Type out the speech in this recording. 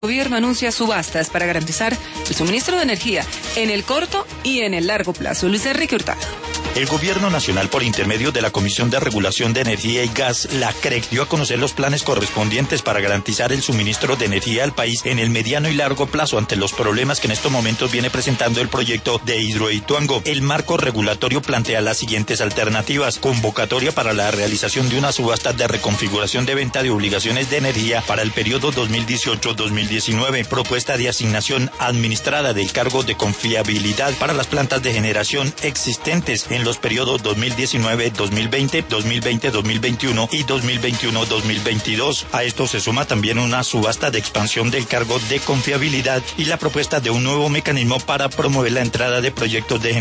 El gobierno anuncia subastas para garantizar el suministro de energía en el corto y en el largo plazo. Luis Enrique Hurtado. El Gobierno Nacional, por intermedio de la Comisión de Regulación de Energía y Gas, la CREG, dio a conocer los planes correspondientes para garantizar el suministro de energía al país en el mediano y largo plazo ante los problemas que en estos momentos viene presentando el proyecto de Hidroituango. El marco regulatorio plantea las siguientes alternativas: convocatoria para la realización de una subasta de reconfiguración de venta de obligaciones de energía para el periodo 2018-2019, propuesta de asignación administrada del cargo de confiabilidad para las plantas de generación existentes en los periodos 2019-2020, 2020-2021 y 2021-2022. A esto se suma también una subasta de expansión del cargo de confiabilidad y la propuesta de un nuevo mecanismo para promover la entrada de proyectos de